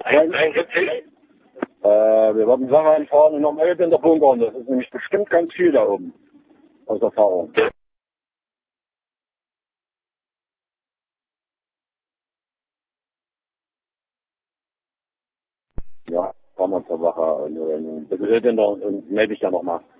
Wir werden Sachen einfahren und noch Öl in der Bunker. Das ist nämlich bestimmt ganz viel da oben. Aus Erfahrung. Ja, fahren wir zur Sache. Und ein bisschen Öl und melde ich dann nochmal.